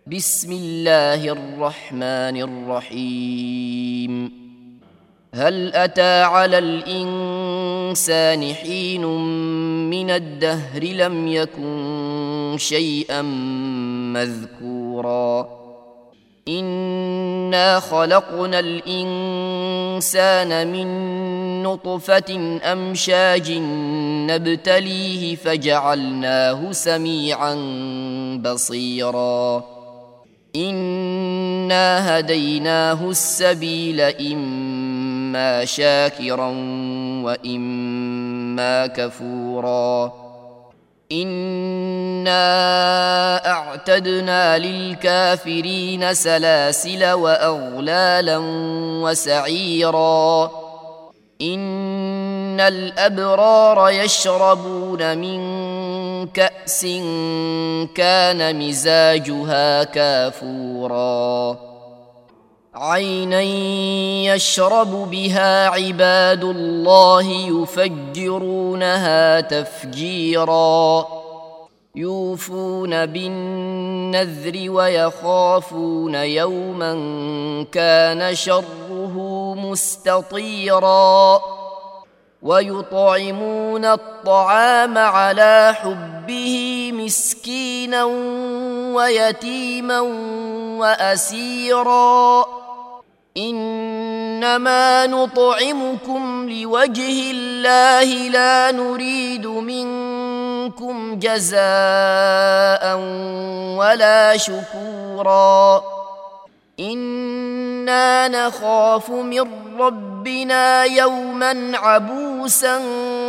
بسم الله الرحمن الرحيم. هل أتى على الإنسان حين من الدهر لم يكن شيئا مذكورا إنا خلقنا الإنسان من نطفة أمشاج نبتليه فجعلناه سميعا بصيرا إنا هديناه السبيل إما شاكرا وإما كفورا إنا أعتدنا للكافرين سلاسل وأغلالا وسعيرا إن الأبرار يشربون من كأس كان مزاجها كافورا عينا يشرب بها عباد الله يفجرونها تفجيرا يوفون بالنذر ويخافون يوما كان شره مستطيرا ويطعمون الطعام على حبه مسكينا ويتيما وأسيرا إنما نطعمكم لوجه الله لا نريد منكم جزاء ولا شكورا إنا نخاف من ربنا يوما عبوسا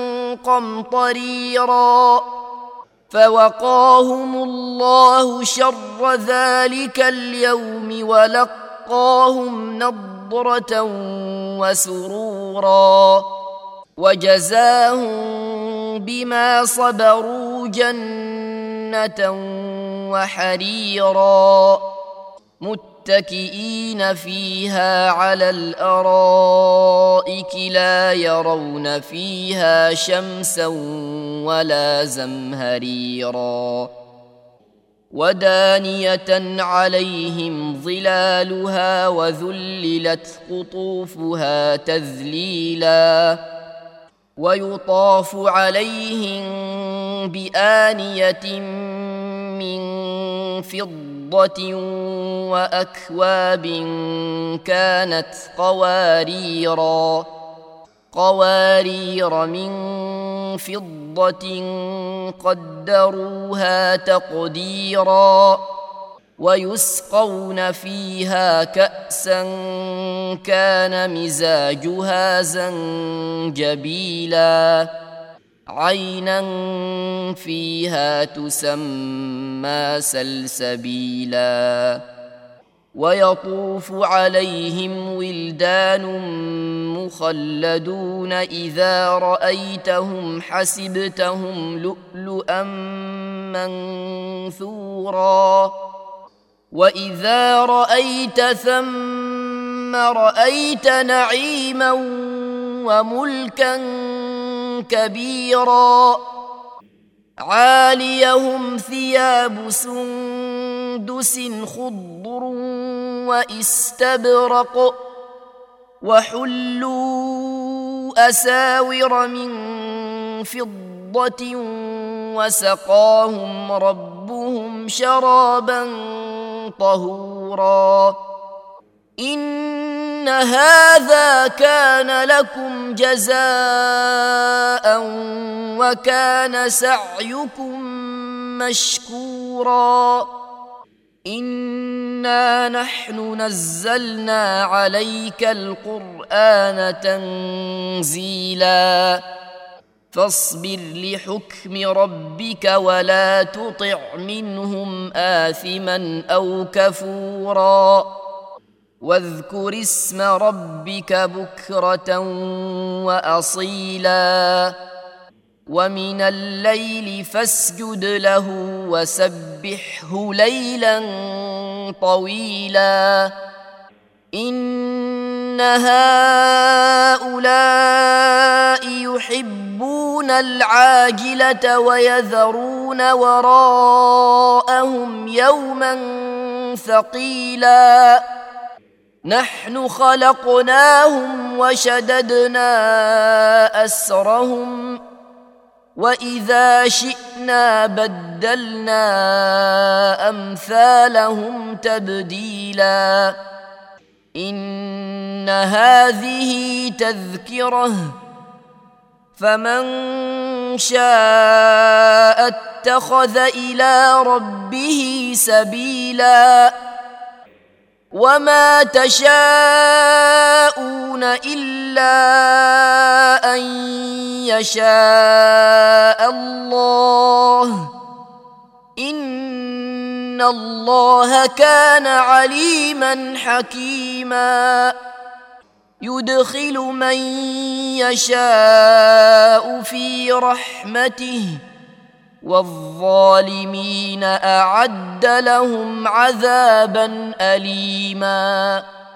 قمطريرا فوقاهم الله شر ذلك اليوم ولقاهم نضرة وسرورا وجزاهم بما صبروا جنة وحريرا متكئين فيها على الأرائك لا يرون فيها شمسا ولا زمهريرا ودانية عليهم ظلالها وذللت قطوفها تذليلا ويطاف عليهم بآنية من فضة وأكواب كانت قوارير من فضة قدروها تقديرا ويسقون فيها كأسا كان مزاجها زنجبيلا عينا فيها تسمى سلسبيلا ويطوف عليهم ولدان مخلدون إذا رأيتهم حسبتهم لؤلؤا منثورا وإذا رأيت ثم رأيت نعيما وملكا كبيرا عاليهم ثياب سندس خضر واستبرق وحلوا أساور من فضة وسقاهم ربهم شرابا طهورا إن هذا كان لكم جزاء وكان سعيكم مشكورا إنا نحن نزلنا عليك القرآن تنزيلا فاصبر لحكم ربك ولا تطع منهم آثما أو كفورا واذكر اسم ربك بكرة وأصيلا ومن الليل فاسجد له وسبحه ليلا طويلا إن هؤلاء يحبون العاجلة ويذرون وراءهم يوما ثقيلا نحن خلقناهم وشددنا أسرهم وإذا شئنا بدلنا أمثالهم تبديلا إن هذه تذكرة فمن شاء اتخذ إلى ربه سبيلا وما تشاءون إلا أن يشاء الله إن الله كان عليما حكيما يدخل من يشاء في رحمته والظالمين أعد لهم عذابا أليما